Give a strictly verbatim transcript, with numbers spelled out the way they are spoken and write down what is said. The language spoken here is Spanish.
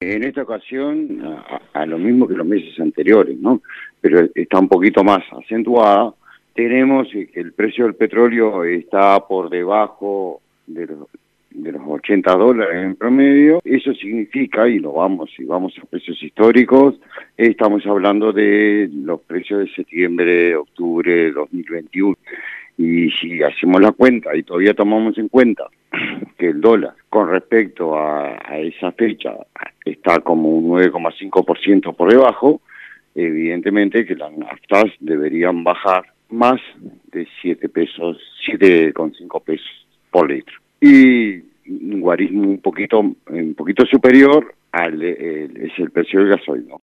En esta ocasión, a, a lo mismo que los meses anteriores, ¿no? Pero está un poquito más acentuada. Tenemos que el precio del petróleo está por debajo de los, de los ochenta dólares en promedio. Eso significa, y lo vamos, si vamos a precios históricos, estamos hablando de los precios de septiembre, octubre de dos mil veintiuno. Y si hacemos la cuenta y todavía tomamos en cuenta que el dólar con respecto a, a esa fecha está como un nueve coma cinco por ciento por debajo, evidentemente que las naftas deberían bajar más de siete pesos, siete coma cinco pesos por litro. Y un guarismo un poquito, un poquito superior al, el, es el precio del gasoil, ¿no?